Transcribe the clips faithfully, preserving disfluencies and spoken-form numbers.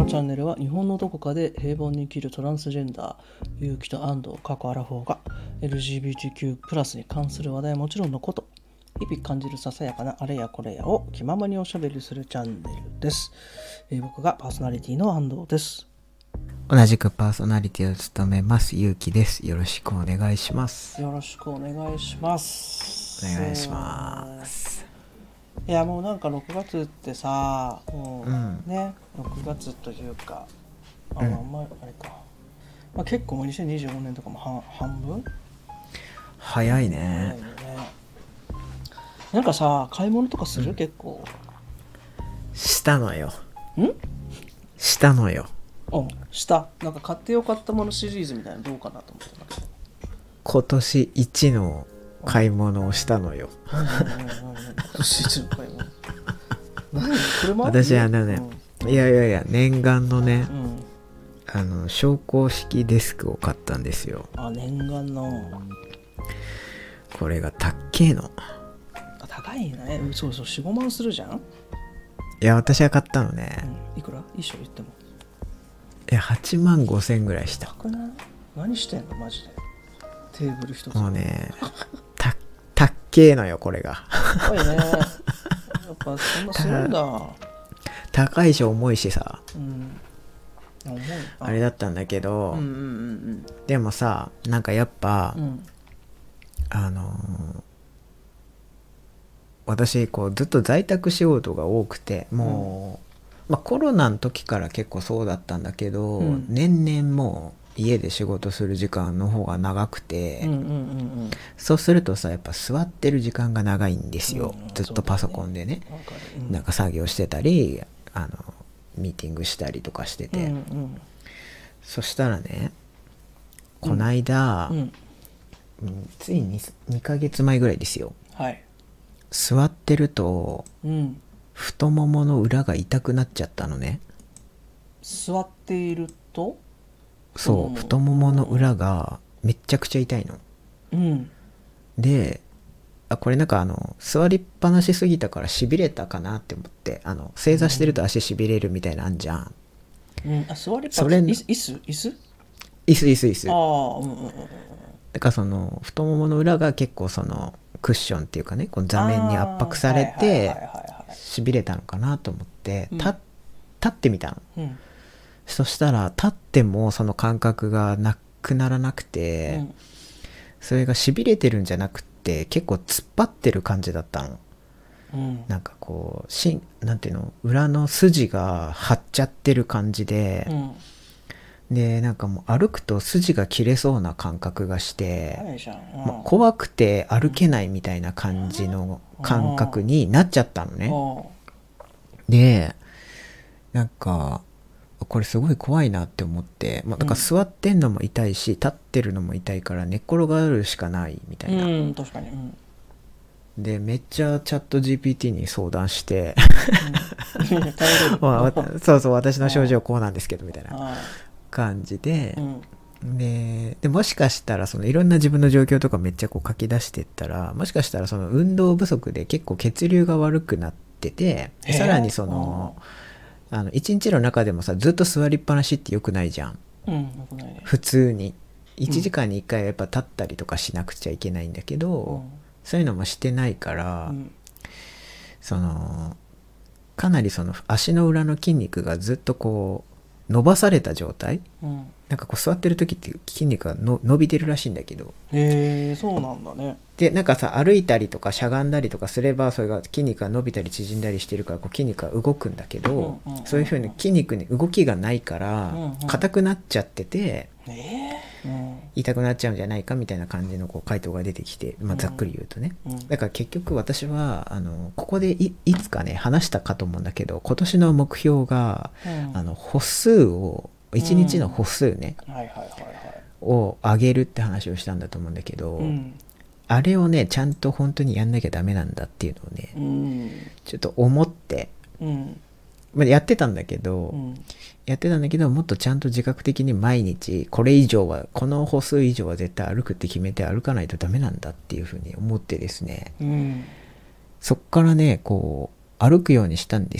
チャンネルは日本のどこかで平凡に生きるトランスジェンダー、勇気と安藤過去アラフォーが エルジービーティーキュー プラスに関する話題はもちろんのこと、日々感じるささやかなあれやこれやを気ままにおしゃべりするチャンネルです。えー、僕がパーソナリティの安藤です。 同じくパーソナリティを務めます勇気です。よろしくお願いします。 よろしくお願いします。 お願いします。 いやもうなんかろくがつってさ、もううんね、ろくがつというか、あ、 うんあんまりあれか、まあ、結構もうにせんにじゅうごねんとかも半半分早い早いね。 よね。なんかさ、買い物とかする、 うん結構。 したのよ。 ん？ したのよ。 うん、した。なんか買ってよかったものシリーズみたいなのどうかなと思ってたけど。 今年一の買い物をしたのよ。 何何何何何今年一の買い物。何？車？ 私あのね、いやいやいや、念願のね、 うん。うん。 あの昇降式デスクを買ったんですよ。 あ、念願の。 これがたっけえの。 あ、高いね。そうそう、よん、ごまんするじゃん。 いや、私が買ったのね。 うん。いくら？一緒言っても。 いや、はちまんごせんぐらいした。 高くない？何してんのマジで。テーブル一つ。 もうね、た、たっけえのよ、これが。 高いね。やっぱそんなするんだ。 高いし重いしさ。 うん。重い。あ, あれだったんだけど、 うんうんうんでもさ、なんかやっぱ、 うん。うんあのー私こうずっと在宅仕事が多くて、もう、まあ、コロナの時から結構そうだったんだけど、 うん、 年々もう家で仕事する時間の方が長くて、 うんうんうんうんそうするとさ、やっぱ座ってる時間が長いんですよ、 うん、 ずっとパソコンでね、 わかる、うん、 なんか作業してたり、あのミーティングしたりとかしてて、 うんうんそしたらね、こないだ、 うん、 うんついににかげつまえぐらいですよ、 はい、 座ってるとうん太ももの裏が痛くなっちゃったのね。 座っているとそう、太ももの裏がめっちゃくちゃ痛いの。 うんで、あ、これなんかあの座りっぱなしすぎたからしびれたかなって思って、あの正座してると足しびれるみたいなのあんじゃん。 うん、あ、座りっぱそれ椅子椅子椅子椅子椅子椅子。 ああ、うんうんうんうん。 だからその太ももの裏が結構そのクッションっていうかね、この座面に圧迫されてしびれたのかなと思ってうん立立ってみたの。 うんそしたら立ってもその感覚がなくならなくて、 うんそれがしびれてるんじゃなくて結構突っ張ってる感じだったの。 うんなんかこうしんなんていうの、裏の筋が張っちゃってる感じで、 うんでなんかもう歩くと筋が切れそうな感覚がして、 早いじゃん、うんまあ、怖くて歩けないみたいな感じの感覚になっちゃったのね。でなんかこれすごい怖いなって思って、まあ、だから座ってんのも痛いし、立ってるのも痛いから寝っ転がるしかないみたいな、 うん、確かに、うんでめっちゃチャット ジーピーティー に相談してうん、頼れるまあわそうそう、私の症状こうなんですけどみたいなあ感じであ、うんででもしかしたらそのいろんな自分の状況とかめっちゃこう書き出してったら、もしかしたらその運動不足で結構血流が悪くなってて、 へえさらにそのあの一日の中でもさ、ずっと座りっぱなしって良くないじゃん、 うん、よくないね。 普通にいちじかんにいっかいはやっぱ立ったりとかしなくちゃいけないんだけど、 うんそういうのもしてないから、 うん、 そのかなりその足の裏の筋肉がずっとこう伸ばされた状態、 うんなんかこう座ってる時って筋肉がの伸びてるらしいんだけど、 へえ、そうなんだね。 でなんかさ、歩いたりとかしゃがんだりとかすればそれが筋肉が伸びたり縮んだりしてるからこう筋肉が動くんだけど、 うんうんうんうん、 そういう風に筋肉に動きがないからうんうん硬くなっちゃっててええ、うん痛くなっちゃうんじゃないかみたいな感じのこう回答が出てきて、まあ、ざっくり言うとね、 うん、 だから結局私はあのここで い, いつかね話したかと思うんだけど、今年の目標が、 うん、 あの歩数をいちにちの歩数ね、 うん、はいはいはいはい。 を上げるって話をしたんだと思うんだけど、 うん、 あれをねちゃんと本当にやんなきゃダメなんだっていうのをね、 うん、 ちょっと思って、 うん、 まあ、やってたんだけど、 うん、 やってたんだけどもっとちゃんと自覚的に毎日これ以上はこの歩数以上は絶対歩くって決めて歩かないとダメなんだっていうふうに思ってですね、 うん、 そっからねこう歩くようにしたんですよ。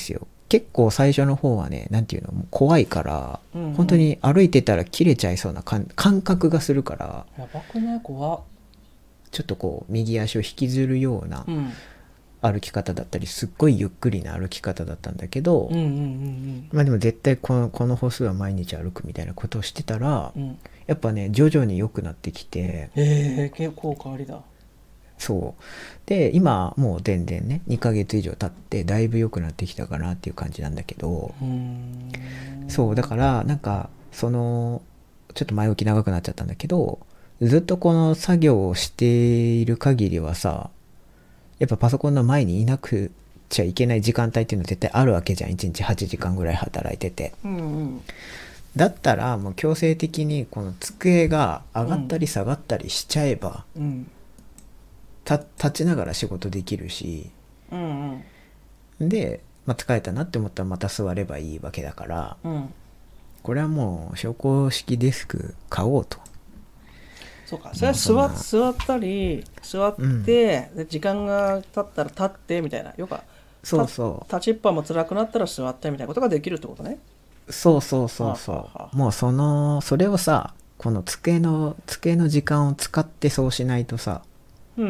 結構最初の方はね、なんていうの、もう怖いから、 うんうん、 本当に歩いてたら切れちゃいそうな感感覚がするから、 やばくない？怖っ。 ちょっとこう右足を引きずるようなうん歩き方だったり、すっごいゆっくりな歩き方だったんだけど、 うんうんうんまあでも絶対このこの歩数は毎日歩くみたいなことをしてたら、 うん、 やっぱね徐々に良くなってきて、 えー、結構変わりだ。 そうで今もう全然ねにかげつ以上経ってだいぶ良くなってきたかなっていう感じなんだけど、 うーん、 そうだからなんかそのちょっと前置き長くなっちゃったんだけど、ずっとこの作業をしている限りはさ、やっぱパソコンの前にいなくちゃいけない時間帯っていうのは絶対あるわけじゃん。いちにちはちじかんぐらい働いてて、 うんうん、 だったらもう強制的にこの机が上がったり下がったりしちゃえば、 うん、 た立ちながら仕事できるし、 うんうん、 で、まあ、疲れたなって思ったらまた座ればいいわけだから、 うん、 これはもう昇降式デスク買おうと。 そうか、それは座っ座ったり座って、うん、で時間が経ったら立ってみたいな、よかそうそう立ちっぱも辛くなったら座ってみたいなことができるってことね。 そうそうそうそう、はあはあ、もうそのそれをさ、この机の机の時間を使ってそうしないとさ、 うんうん、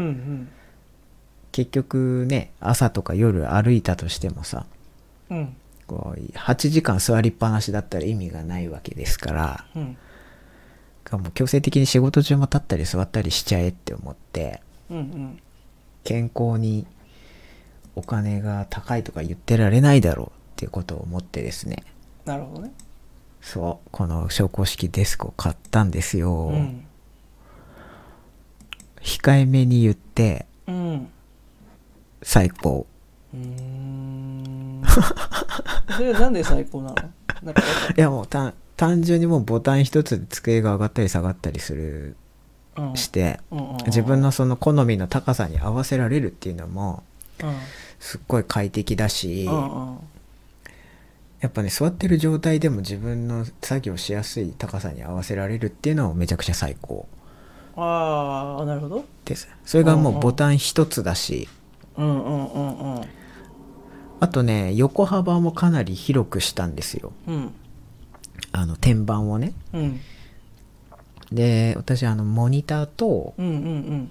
結局ね朝とか夜歩いたとしてもさ、 うん、 こうはちじかん座りっぱなしだったら意味がないわけですから、 うん、 もう強制的に仕事中も立ったり座ったりしちゃえって思って、 うんうん、 健康にお金が高いとか言ってられないだろうっていうことを思ってですね。 なるほどね。 そうこの昇降式デスクを買ったんですよ、うん、控えめに言って、 うん、 最高。 うーんそれなんで最高なの？なんかいやもうた単純にもうボタン一つで机が上がったり下がったりする、うん、して、うんうんうん、自分のその好みの高さに合わせられるっていうのも、うん、すっごい快適だし、うんうん、やっぱね座ってる状態でも自分の作業しやすい高さに合わせられるっていうのはめちゃくちゃ最高。 ああ、なるほどです。それがもうボタン一つだし、 うんうんうんうん、 あとね横幅もかなり広くしたんですよ、うん、あの天板をね、うん、で私あのモニターと、うんうんうん、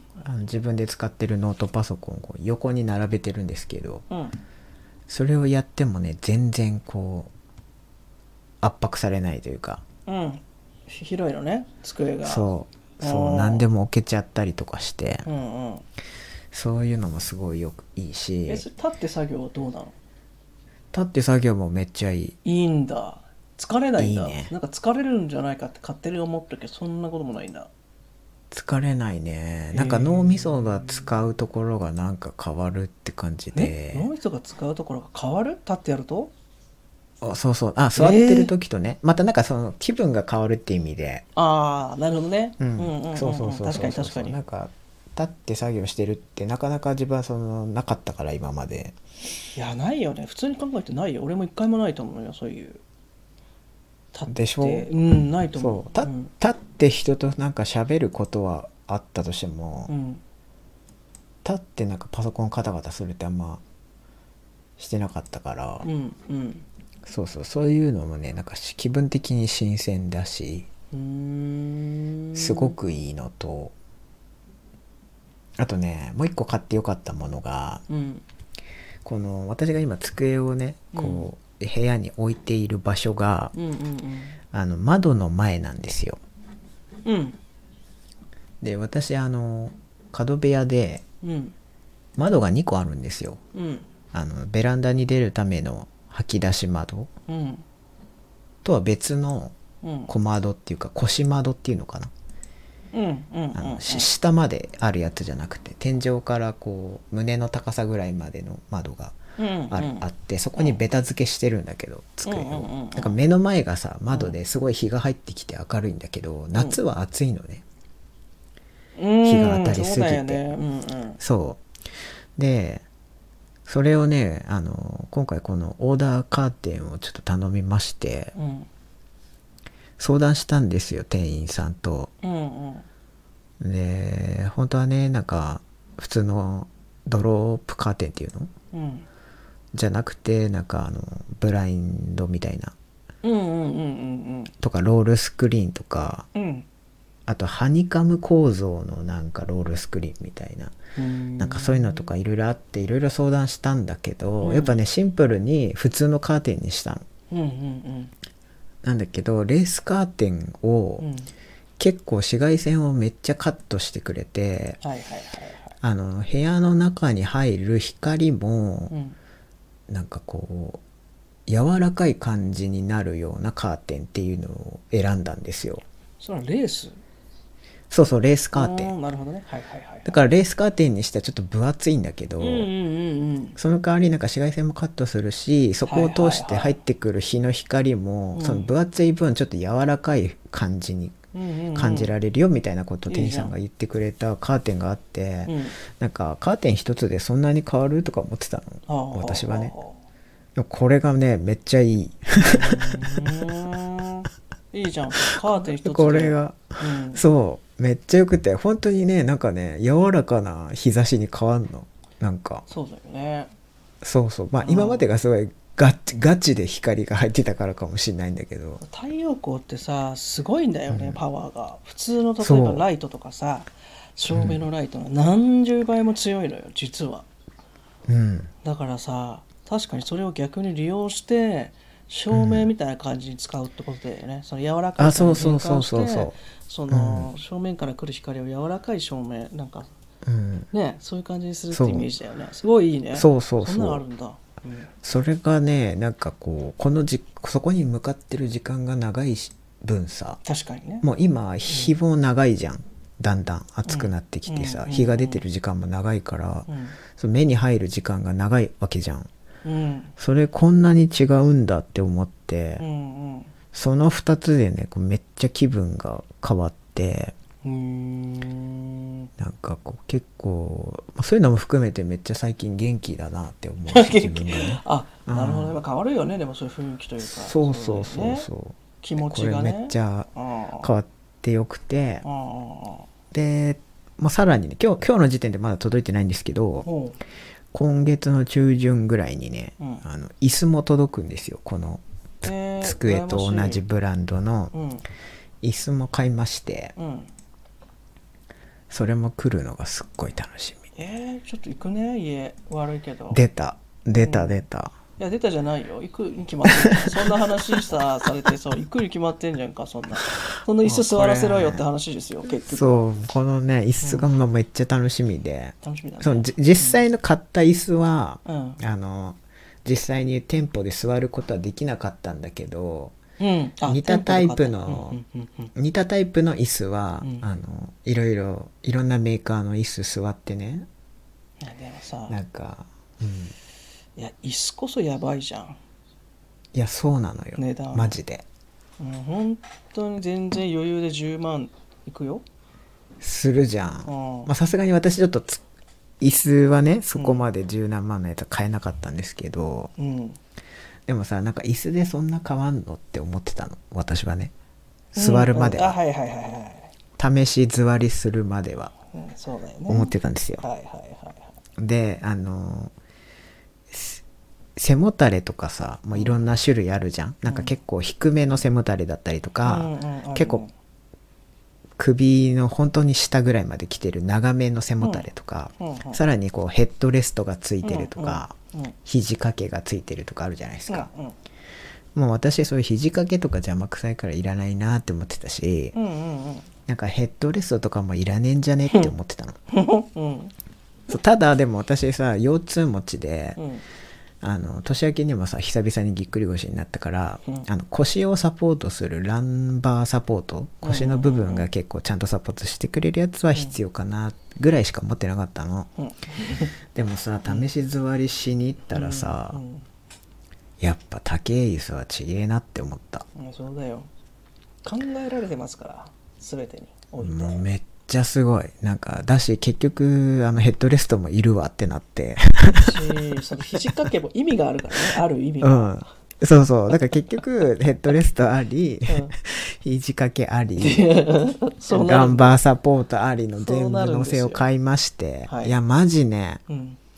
あの自分で使ってるノートパソコンを横に並べてるんですけど、うん、それをやってもね全然こう圧迫されないというか、 うん、広いのね机が。 そうそう何でも置けちゃったりとかして、 うんうん、 そういうのもすごいよくいいし。 え、それ立って作業はどうなの？ 立って作業もめっちゃいい。 いいんだ。疲れないんだ。 いいね。 なんか疲れるんじゃないかって勝手に思ったけどそんなこともないんだ。 疲れないね。なんか脳みそが使うところがなんか変わるって感じで。 脳みそが使うところが変わる？立ってやると？ あ、そうそう。あ、座ってる時とね、えー、またなんかその気分が変わるって意味で。 ああ、なるほどね。 うん、うんうんうん、そうそうそうそう。 確かに確かに。 なんか立って作業してるってなかなか自分はそのなかったから今まで。 いやないよね。普通に考えてないよ。俺も一回もないと思うよ。そういう立ってでしょ。 うん、ないと思う。 そう、うん、立って人となんか喋ることはあったとしても、うん、立ってなんかパソコンカタカタするってあんましてなかったから、うんうん、そうそうそういうのもねなんか気分的に新鮮だし、うーん、すごくいいのと、あとねもう一個買ってよかったものが、うん、この私が今机をねこう、うん、部屋に置いている場所が、うんうんうん、あの窓の前なんですよ、うん、で私あの角部屋で、うん、窓がにこあるんですよ、うん、あのベランダに出るための吐き出し窓、うん、とは別の小窓っていうか腰窓っていうのかな、うんうんうんうん、あの下まであるやつじゃなくて天井からこう胸の高さぐらいまでの窓がある、うんうん、あってそこにベタ付けしてるんだけど机を、うんうんうんうん、なんか目の前がさ窓ですごい日が入ってきて明るいんだけど、うん、夏は暑いのね、うん、日が当たりすぎて、そうだよね、うんうん、そうでそれをねあの今回このオーダーカーテンをちょっと頼みまして、うん、相談したんですよ店員さんと、うんうん、で本当はねなんか普通のドロップカーテンっていうの、うん、 じゃなくてなんかあのブラインドみたいなうんうんうんうんとかロールスクリーンとか、 うんうんあとハニカム構造のなんかロールスクリーンみたいな、 うんなんかそういうのとかいろいろあっていろいろ相談したんだけど、 うんやっぱねシンプルに普通のカーテンにしたの。 うんうんなんだけどレースカーテンをうん結構紫外線をめっちゃカットしてくれて、 はいはいはいはいあの部屋の中に入る光もうんなんかこう柔らかい感じになるようなカーテンっていうのを選んだんですよ。 それはレースそうそうレースカーテンあーなるほどねはいはいはいだからレースカーテンにしてはちょっと分厚いんだけど、 うんうんうんうんその代わりなんか紫外線もカットするし、そこを通して入ってくる日の光も、 はいはいはいその分厚い分ちょっと柔らかい感じにうんうんうん感じられるよみたいなことをいいじゃん店員さんが言ってくれたカーテンがあって、 うんなんかカーテン一つでそんなに変わるとか思ってたあのー私はね。 あーでもこれがねめっちゃいい。 うーんいいじゃんカーテン一つでこれがうんそうめっちゃよくて、本当にねなんかね柔らかな日差しに変わんの。なんかそうだよねそうそうまあうん今までがすごいガチガチで光が入ってたからかもしれないんだけど、 太陽光ってさすごいんだよね、 うんパワーが普通の例えそうばライトとかさ照明のライトが何十倍も強いのよ実は。 うんだからさ確かにそれを逆に利用して照明みたいな感じに使うってことだよね、その柔らかいあそう感じにそうそう変換してそうそうその、正面から来る光を柔らかい照明なんかうんねそういう感じにするってそうイメージだよね。すごいいいね。 そうそうそうそんなのあるんだ、うんそれがねなんかこうこのじそこに向かってる時間が長いし分さ、 確かにね。 もう今日も長いじゃん、だんだん暑くなってきてさ、 うん日が出てる時間も長いから、 うんその目に入る時間が長いわけじゃん。 うんそれこんなに違うんだって思って、 うんうんそのふたつでねこうめっちゃ気分が変わって、 うーんなんかこう結構まあそういうのも含めてめっちゃ最近元気だなって思うし自分でねあうんなるほど、やっぱ変わるよねでもそういう雰囲気というかそうそうそうそう、 ね気持ちがねこれめっちゃあ変わってよくて、 ああで、まあ、さらにね今日今日の時点でまだ届いてないんですけど、 ほ今月の中旬ぐらいにね、 うんあの椅子も届くんですよ。このうえー机と同じブランドのうん椅子も買いまして、 うんそれも来るのがすっごい楽しみ。 えー、ちょっと行くね家悪いけど出た出たうん出た、 いや出たじゃないよ行くに決まってるそんな話さされてそう行くに決まってんじゃんかそんなその椅子座らせろよって話ですよ結局そうこのね椅子がまあめっちゃ楽しみで、 楽しみだねそのじ実際の買った椅子は、 うんあの実際に店舗で座ることはできなかったんだけど、 うんあ似たタイプ店舗ので買ったうんうんうん似たタイプの椅子は、 うんあのいろいろいろんなメーカーの椅子座ってね、 いやでもさなんか、うん、 いや椅子こそやばいじゃんいやそうなのよ、 値段マジでうん本当に全然余裕でじゅうまんいくよするじゃん。 うんまあさすがに私ちょっとつ椅子はねそこまで十何万のやつは買えなかったんですけど、 うんでもさなんか椅子でそんな変わんのって思ってたの私はね。座るまでは、 うんあはいはいはいはい、 試し座りするまではうん、そうだよね思ってたんですよ。 はいはいはいはいであのせ背もたれとかさもういろんな種類あるじゃん、なんか結構低めの背もたれだったりとか、 うんうんあるね結構首の本当に下ぐらいまで来てる長めの背もたれとか、 うんうんさらにこうヘッドレストがついてるとか、 うんうん肘掛けがついてるとかあるじゃないですか、 うんもう私そういう肘掛けとか邪魔くさいからいらないなって思ってたし、 うんうんなんかヘッドレストとかもいらねえんじゃねって思ってたのうんうんそうただでも私さ腰痛持ちで、 うんあの年明けにもさ久々にぎっくり腰になったから、 うんあの腰をサポートするランバーサポート腰の部分が結構ちゃんとサポートしてくれるやつは必要かなぐらいしか持ってなかったの、 うんでもさ試し座りしに行ったらさ、 うんやっぱ高い椅子はちげえなって思った。 うんそうだよ考えられてますから全てにおいてもうめっちゃすごいなんかだし結局あのヘッドレストもいるわってなってしその肘掛けも意味があるからねある意味うが、 んそうそうだから結局ヘッドレストあり、 うん肘掛けありそうなるガンバーサポートありの全部そうなるんですよのせを買いまして、 はいいやマジねうん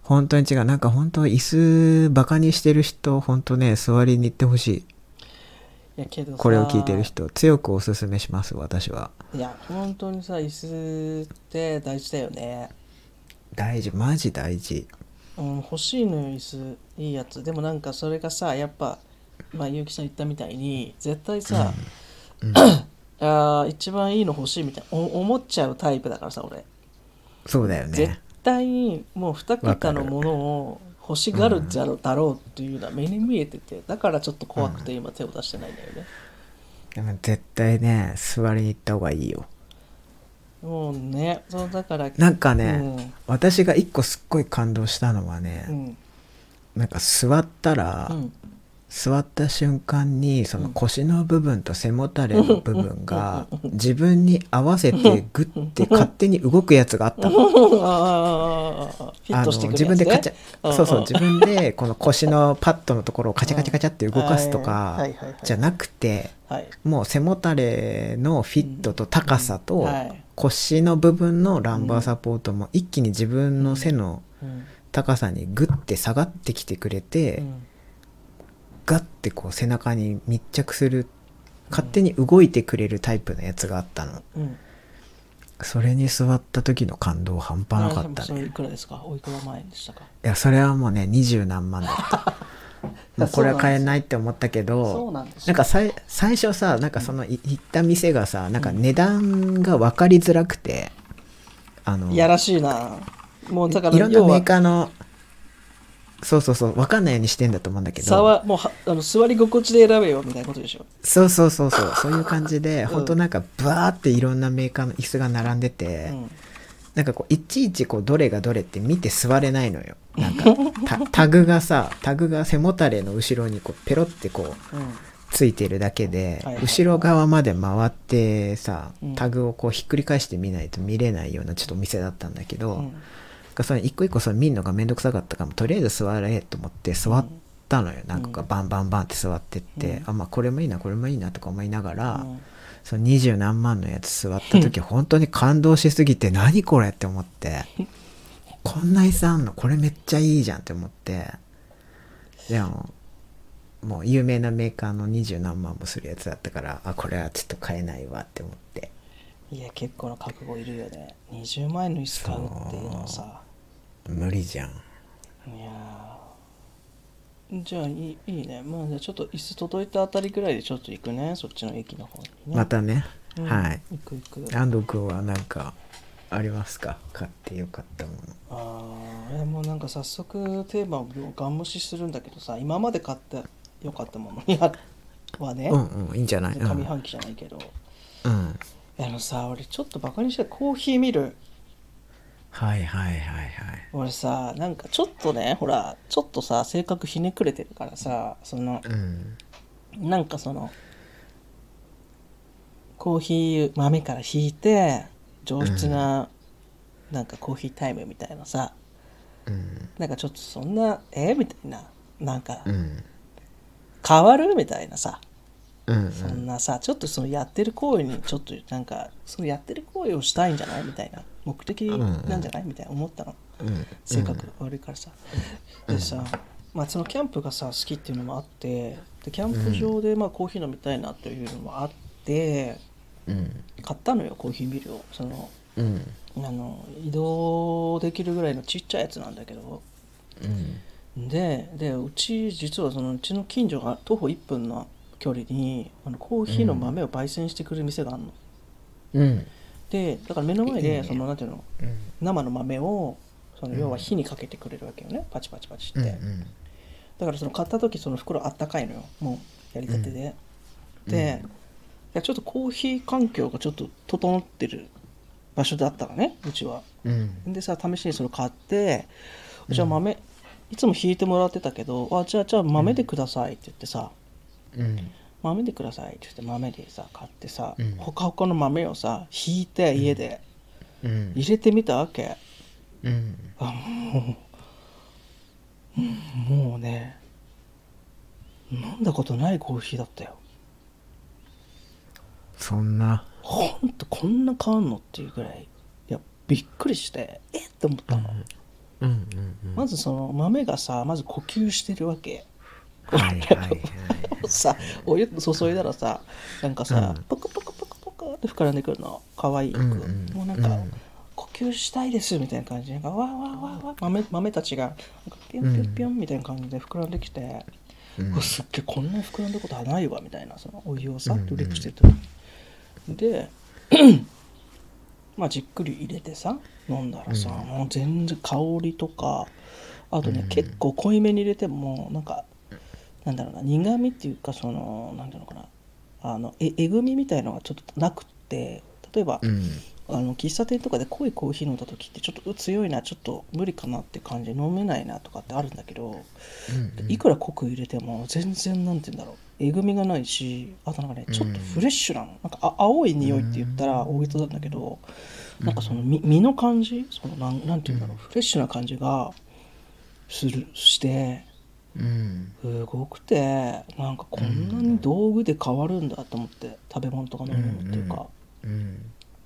本当に違う。なんか本当椅子バカにしてる人、本当ね、座りに行ってほしい。 いやけどさ、 これを聞いてる人、強くおすすめします、私は。 いや本当にさ、椅子って大事だよね。 大事、マジ大事。 うん、欲しいのよ椅子、いいやつ。でもなんかそれがさ、やっぱまあ結城さん言ったみたいに絶対さ、 うん、 あー一番いいの欲しいみたいなお思っちゃうタイプだからさ俺。 そうだよ絶ね。 対にもうに桁のものを欲しがるだろうだろうっていうのは目に見えてて、だからちょっと怖くて今手を出してないんだよね。 でも絶対ね、座りに行った方がいいよ。 もうね、そうだからなんかね、 うん私が一個すっごい感動したのはね、 うんなんか座ったら、 うん座った瞬間にその腰の部分と背もたれの部分が自分に合わせてグッて勝手に動くやつがあったの。 ああフィットしてくる自やつね。 分でカチャうんそうそう自分でこの腰のパッドのところをカチャカチャカチャって動かすとうんかはいはいはいじゃなくて、 はいもう背もたれのフィットと高さとはい腰の部分のランバーサポートも一気に自分の背のうん高さにグッて下がってきてくれて、 うんガッてこう背中に密着する、勝手に動いてくれるタイプのやつがあったの。 うんそれに座った時の感動半端なかったね。 それいくらですか？おいくら万円でしたか？ いやそれはもうね二十何万だったもうこれは買えないって思ったけど、 そうなんですよなんかさい最初さ、なんかそのい行った店がさ、なんか値段が分かりづらくて、あのいやらしいな。もうだからいろんなメー要はカーのそうそうそう分かんないようにしてんだと思うんだけど、 差はもうはあの座り心地で選べよみたいなことでしょ。 そうそうそうそうそういう感じで、 ん本当なんかバーっていろんなメーカーの椅子が並んでて、 うんなんかこういちいちこうどれがどれって見て座れないのよ。なんかタタグがさタグが背もたれの後ろにこうペロってこううんついてるだけで、 はいはい後ろ側まで回ってさうんタグをこうひっくり返してみないと見れないようなちょっとお店だったんだけど、 うんその一個一個それ見るのがめんどくさかったからとりあえず座れと思って座ったのよ。なんかこうバンバンバンって座ってって、 うんあまあこれもいいなこれもいいなとか思いながら、 うんその二十何万のやつ座った時本当に感動しすぎて何これって思ってこんな椅子あんのこれめっちゃいいじゃんって思って、でももう有名なメーカーの二十何万もするやつだったから、あこれはちょっと買えないわって思って。 いや結構な覚悟いるよね。にじゅうまん円の椅子買うっていうのはさ。 無理じゃん。 いやーじゃあいいいいね。まあじゃあちょっと椅子届いたあたりぐらいでちょっと行くね、そっちの駅の方にね。 またね、 うんはい。 行く行く。 安藤君は何かありますか？買ってよかったもの。 ああ、もうなんか早速テーマをガン無視するんだけどさ、今まで買ってよかったものにはね、 うんうんいいんじゃない？うん上半期じゃないけど、 うんあのさ、俺ちょっとバカにしてコーヒーミル。 はいはいはいはい。 俺さ、なんかちょっとね、ほら、ちょっとさ、性格ひねくれてるからさ、その、 うんなんかその、コーヒー豆からひいて、上質な、なんかコーヒータイムみたいなさ、 うんなんかちょっとそんな、えみたいな、なんかう、ん変わるみたいなさ、 うんうんそんなさ、ちょっとそのやってる行為にちょっとなんかそのやってる行為をしたいんじゃないみたいな目的なんじゃないみたいな思ったの。 うん性格悪いからさ。でさ、まあそのキャンプがさ好きっていうのもあって、でキャンプ場でまあコーヒー飲みたいなっていうのもあってうん買ったのよ、コーヒーミルを。そのうんあの移動できるぐらいのちっちゃいやつなんだけど。 うんででうち実はそのうちの近所が徒歩いっぷんの距離にあのコーヒーの豆を焙煎してくれる店があるの。 うんでだから目の前いいねでそのなんていうのうん生の豆をその要は火にかけてくれるわけよね、パチパチパチって。 うんだからその買った時その袋あったかいのよ、もうやりたてで。で、いやちょっとコーヒー環境がちょっと整ってる場所だったらね、うちは。 うんでさ、試しにそれ買って、じゃあ豆、いつもひいてもらってたけど、あじゃあじゃあ豆でくださいって言ってさ、 うん豆でくださいって言って豆でさ買ってさ、 うんほかほかの豆をさひいて家でうん入れてみたわけ。 うんあもうもうね飲んだことないコーヒーだったよ。 そんなほんとこんな変わんのっていうぐらい、いやびっくりしてえっって思ったの。 うんうんうんまずその豆がさまず呼吸してるわけ。 はいはいはいさお湯注いだらさなんかさ、 うんポクポクポクポクって膨らんでくるの可愛く、 うんうんもうなんか、 うん呼吸したいですみたいな感じでわーわーわーわー豆豆たちがなんかピョうんンピョンピョンみたいな感じで膨らんできて、 うんうわすっげえこんなに膨らんだことはないわみたいなそのお湯をさうんうんドリップしてるとでまあじっくり入れてさ飲んだらさ、 うんもう全然香りとかあとね、 うん結構濃いめに入れてもなんかなんだろうな苦味っていうかそのなんていうのかなあのええぐみみたいのがちょっとなくって例えば、 うんあの喫茶店とかで濃いコーヒー飲んだ時ってちょっと強いなちょっと無理かなって感じで飲めないなとかってあるんだけど、 うんいくら濃く入れても全然なんて言うんだろうえぐみがないしあとなんかねちょっとフレッシュなのなんかあ青い匂いって言ったら大げさなんだけどなんかその実実の感じそのなんなんて言うんだろうフレッシュな感じがするしてうんすごくてなんかこんなに道具で変わるんだと思って食べ物とか飲み物っていうか、 うん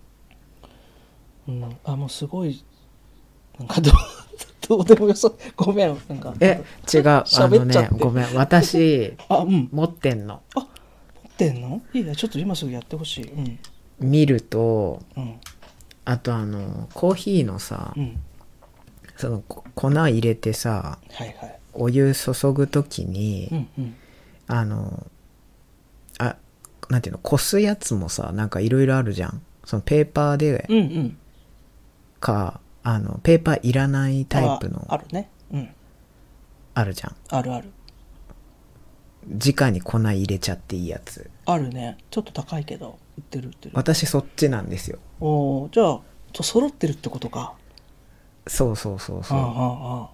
うん、あもうすごいなんかどうどうでもよそうごめんなんかえ違うあの喋っちゃってねごめん私あうん持ってんの持ってんのいいやちょっと今すぐやってほしいうん見るとうんあとあのコーヒーのさうんそのこ粉入れてさはいはいお湯注ぐときに、 うんうんあのあなんていうのこすやつもさなんかいろいろあるじゃんそのペーパーでうんうんかあのペーパーいらないタイプのああるねうんあるじゃんあるある直に粉入れちゃっていいやつあるねちょっと高いけど売ってる売ってる私そっちなんですよおーじゃあと揃ってるってことかそうそうそうそうああああ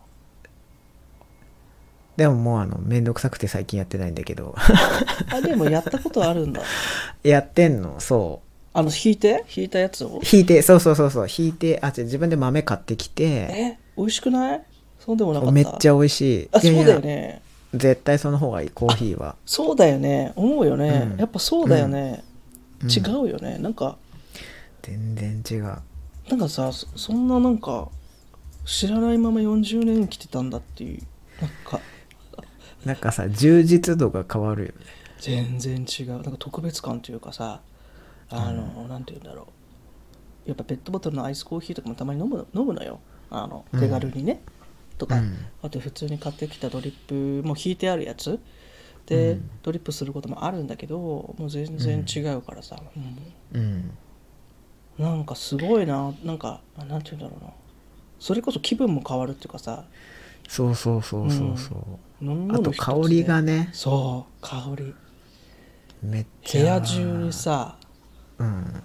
でももうあのめんどくさくて最近やってないんだけどあでもやったことあるんだやってんのそあの引いて引いたやつをう引いてそうそうそうそう引いてあ違う自分で豆買ってきてえ美味しくないそうでもなかっためっちゃ美味しいあそうだいやいやよね絶対その方がいいコーヒーはそうだよね思うよね、 うんやっぱそうだよね、 うん違うよねなんか全然違うなんかさそそんななんか知らないままよんじゅうねん生きてたんだっていうなんかなんかさ充実度が変わるよね全然違うなんか特別感というかさあの、うん、なんて言うんだろうやっぱペットボトルのアイスコーヒーとかもたまに飲む飲むのよあの手軽にね、うん、とか、うん、あと普通に買ってきたドリップも引いてあるやつで、うん、ドリップすることもあるんだけどもう全然違うからさ、うんうんうん、なんかすごいななんかなんて言うんだろうなそれこそ気分も変わるっていうかさそうそうそうそうそう、 うん、 あと香りがねそう香りめっちゃ部屋中にさうん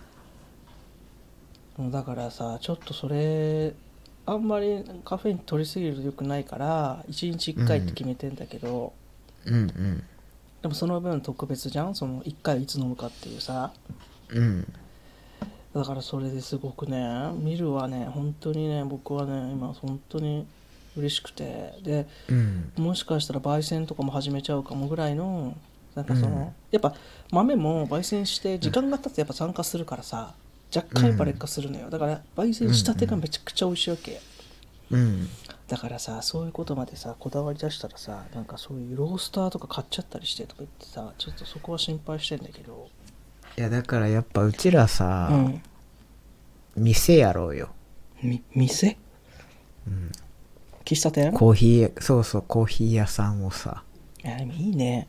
だからさちょっとそれあんまりカフェイン取りすぎると良くないからいちにちいっかいって決めてんだけど、 うんうんでもその分特別じゃんそのいっかいいつ飲むかっていうさうんだからそれですごくね見るはね本当にね僕はね今本当に嬉しくてで、うん、もしかしたら焙煎とかも始めちゃうかもぐらいのなんかその、うん、やっぱ豆も焙煎して時間が経つとやっぱ酸化するからさ若干やっぱ劣化するのよ、うん、だから焙煎したてがめちゃくちゃ美味しいわけ、うん、だからさそういうことまでさこだわり出したらさなんかそういうロースターとか買っちゃったりしてとか言ってさちょっとそこは心配してんだけどいやだからやっぱうちらさ、うん、店やろうよみ店、うん、喫茶店コーヒーそうそうコーヒー屋さんをさいやでもいいね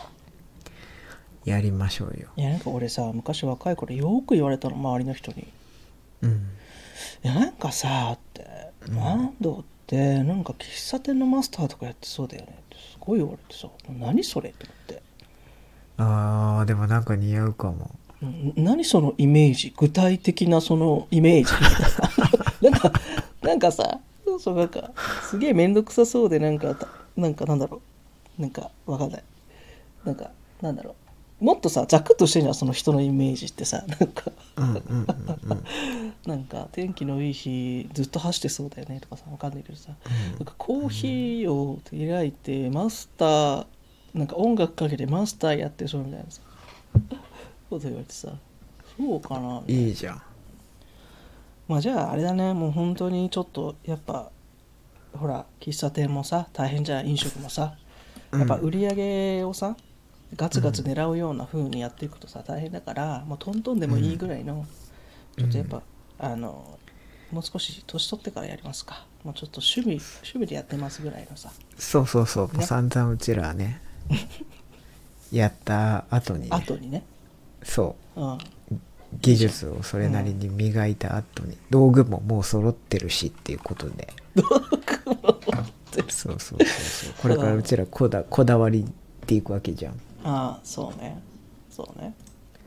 やりましょうよいやなんか俺さ昔若い頃よく言われたの周りの人にうんいやなんかさって、うん、なんだってなんか喫茶店のマスターとかやってそうだよねってすごい言われてさ何それって思ってあーでもなんか似合うかも何そのイメージ具体的なそのイメージなんかなんかさそうなんかすげえ面倒くさそうでなんかなんかなんだろうなんかわかんないなんかなんだろうもっとさざくっとしてんじゃんその人のイメージってさなんかうんうんうん、うん、 なんか天気のいい日ずっと走ってそうだよねとかさわかんないけどさ、うん、なんかコーヒーを開いてマスターなんか音楽かけてマスターやってそうみたいなさこと言われてさそうかな、ね、 いいじゃんまあじゃああれだねもう本当にちょっとやっぱほら喫茶店もさ大変じゃん、飲食もさ、 うんやっぱ売り上げをさガツガツ狙うような風にやっていくとさ大変だから、もうトントンでもいいぐらいの、ちょっとやっぱ、あのもう少し年取ってからやりますか、もうちょっと趣味趣味でやってますぐらいのさ、 そうそうそう、もうね散々うちらはねやった後にね、 後にね、 そうん、 う技術をそれなりに磨いた後に、道具ももう揃ってるしっていうことで、 道具もってそうそうそうそう、これからうちらこだこだわりっていくわけじゃん。 ああそうねそうね、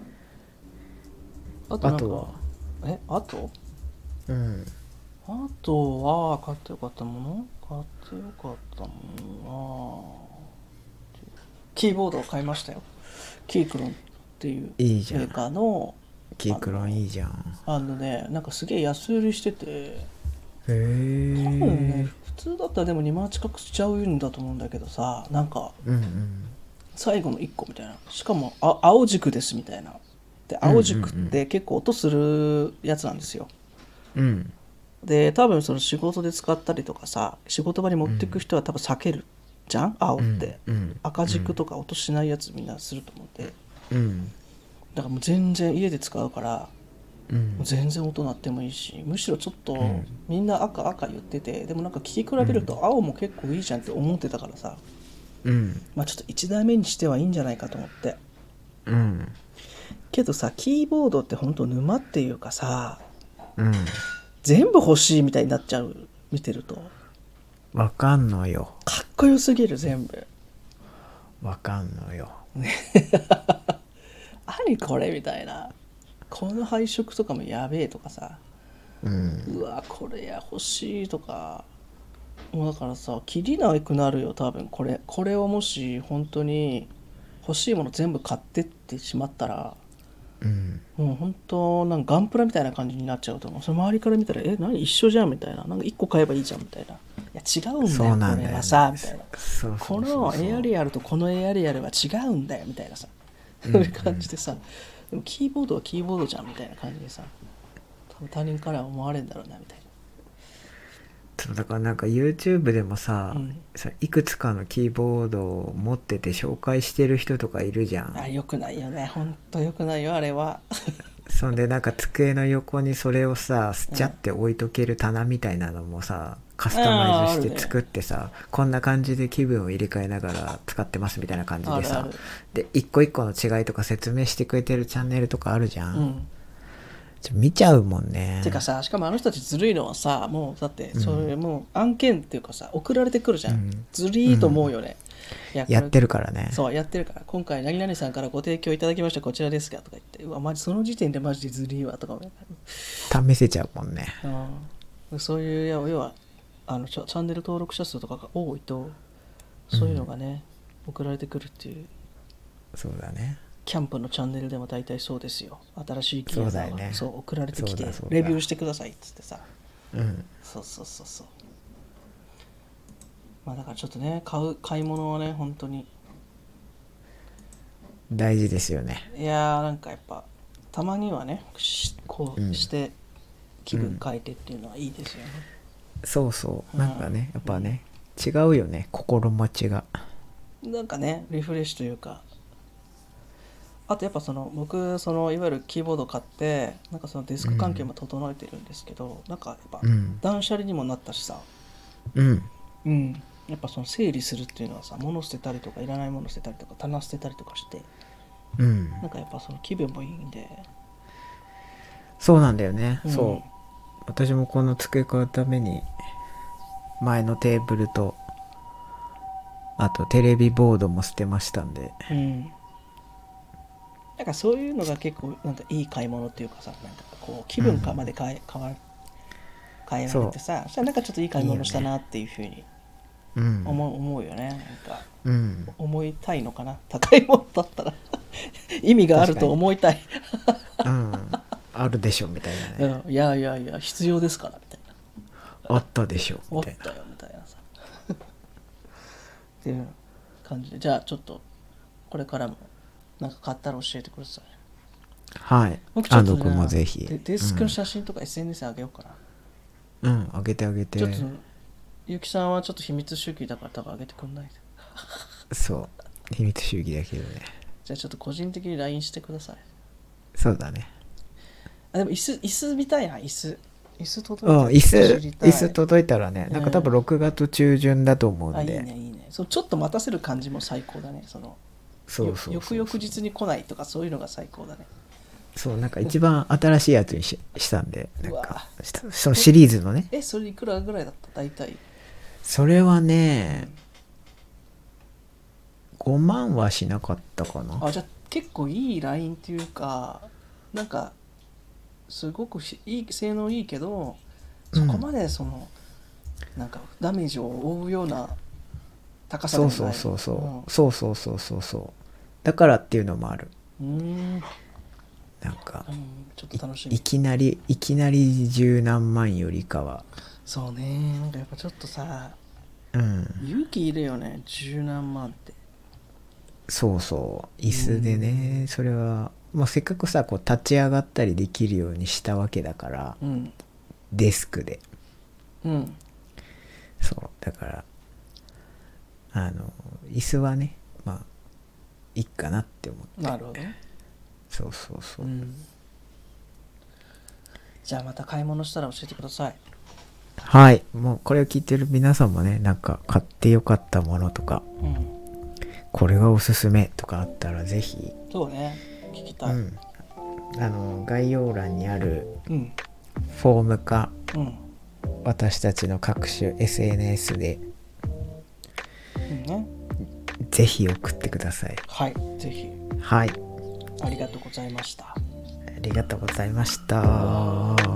あとなんかあとはえあとうんあとは買ってよかったもの買ってよかったものはキーボードを買いましたよ。キークロンっていうメいいじゃん、 ーカーのキークロンいいじゃん。 あのねなんかすげえ安売りしてて、 へ多分ねえ。 普通だったらでもにまん近くしちゃうんだと思うんだけどさ、なんかうんうん最後のいっこみたいな、しかもあ青軸ですみたいなで、青軸って結構音するやつなんですよ。 うんで多分その仕事で使ったりとかさ、仕事場に持っていく人は多分避けるじゃん青って、 うんうん赤軸とか音しないやつみんなすると思って、 うんだからもう全然家で使うからうんもう全然音鳴ってもいいし、むしろちょっとんみんな赤赤言ってて、でもなんか聞き比べると青も結構いいじゃんって思ってたからさ、 うんまあちょっといちだいめにしてはいいんじゃないかと思って。 うんけどさキーボードってほんと沼っていうかさ、 うん全部欲しいみたいになっちゃう、見てるとわかんのよかっこよすぎる全部、 わかんのよ。 何これみたいな、この配色とかもやべえとかさ、 うんうわこれや欲しいとか、もうだからさ切りなくなるよ多分これこれをもし本当に欲しいもの全部買ってってしまったら、 うんもう本当なんかガンプラみたいな感じになっちゃうと思う。その周りから見たらえ何一緒じゃんみたいな、なんかいっこ買えばいいじゃんみたいな、いや違うんだよそうなんだよねこれはさみたいな、 そうそこうそうそうのエアリアルとこのエアリアルは違うんだよみたいなさ、そういう感じでさ、でもキーボードはキーボードじゃんみたいな感じでさ、多分他人からは思われるんだろうなみたいな。 そうだからなんか YouTube でもさ、 うんさいくつかのキーボードを持ってて紹介してる人とかいるじゃん。 あよくないよね、ほんとよくないよあれは。 そんでなんか机の横にそれをさスチャって置いとける棚みたいなのもさカスタマイズして作ってさ、こんな感じで気分を入れ替えながら使ってますみたいな感じでさ、 あるあるで一個一個の違いとか説明してくれてるチャンネルとかあるじゃん、 うんちょ見ちゃうもんね。 てかさ、しかもあの人たちずるいのはさ、もうだってそれもう案件っていうかさ送られてくるじゃん、 うんずりーと思うよね、いやこれやってるからね。 そうやってるから、今回何々さんからご提供いただきましたこちらですがとか言って、うわマジその時点でマジでずりーわとか思う、 試せちゃうもんね。 うん、そういう要はあのチャチャンネル登録者数とかが多いとそういうのがね、送られてくるっていう。 そうだね。 キャンプのチャンネルでも大体そうですよ、新しいギアはそうだよねそう送られてきてそうだそうだレビューしてくださいっつってさ、 うんそうそうそうそう、まあだからちょっとね買う買い物はね本当に、 大事ですよね。 いやーなんかやっぱたまにはねしこうんうして気分変えてっていうのはいいですよね、 そうそう、 うんなんかねやっぱね、違うよね心持ちが。 なんかねリフレッシュというか、あとやっぱその僕そのいわゆるキーボード買ってなんかそのデスク環境も整えてるんですけど、なんかやっぱうん断捨離にもなったしさ、 うんうん、やっぱその整理するっていうのはさ、物捨てたりとかいらないもの捨てたりとか棚捨てたりとかして、 うんなんかやっぱその気分もいいんで、 そうなんだよね、 うんそう私もこの机買うために前のテーブルとあとテレビボードも捨てましたんで。 うんなんかそういうのが結構なんかいい買い物っていうかさ、なんかこう気分かまで変え、変わ変えられてさ、そしたらなんかちょっといい買い物したなっていうふうにうん思う、思うよね。なんかうん思いたいのかな、高いものだったら意味があると思いたい、 うんあるでしょみたいなね、 うん、いやいやいや必要ですからみたいな、 あったでしょおっみたいな。 たよみたいなさっていう感じで、じゃあちょっとこれからもなんか買ったら教えてください。 はい僕ちょっと、ね、 安藤君もぜひデデスクの写真とか エスエヌエス 上げようかな、 うん、うん、あげてあげて。 ちょっとゆきさんはちょっと秘密主義だから多分あげてくんない。 そう秘密主義だけどね。 じゃあちょっと個人的に ライン してください。 そうだね。 あでも椅子椅子見たいな。椅子椅子届いうん、 たら椅子知りたい椅子届いたらね、なんか多分ろくがつ中旬だと思うんで、 あいいねいいね。そうちょっと待たせる感じも最高だね。そのそうそうそうそう、 翌々日に来ないとかそういうのが最高だね。 そうなんか一番新しいやつに し, したんで、なんうわかそのシリーズのね。 えそれいくらぐらいだった大体。 それはね、ごまんはしなかったかな。 あじゃあ結構いいラインっていうか、なんかすごくしいい性能いいけど、そこまでその、うん、なんかダメージを負うような高さでもない。 そうそうそうそう、 うん、 そうそうそうそうそうだからっていうのもある。 うーんなんか、 うん、ちょっと楽しみ。 いきなりいきなり十何万よりかは。 そうね、なんかやっぱちょっとさ、 うん、 勇気いるよね、十何万って。 そうそう椅子でね、うん、それはもうせっかくさこう立ち上がったりできるようにしたわけだから、 うん、 デスクで、 うん、 そうだからあの椅子はねまあいいかなって思って。 なるほど。 そうそうそう、うん、 じゃあまた買い物したら教えてください。 はい、もうこれを聞いてる皆さんもね、なんか買ってよかったものとか、うん、これがおすすめとかあったらぜひ。 そうね、聞きたい、うん、 あの概要欄にあるフォームか、うん、私たちの各種 エスエヌエス で、うんね、ぜひ送ってください。 はい、ぜひ。 はい、 ありがとうございました。 ありがとうございました。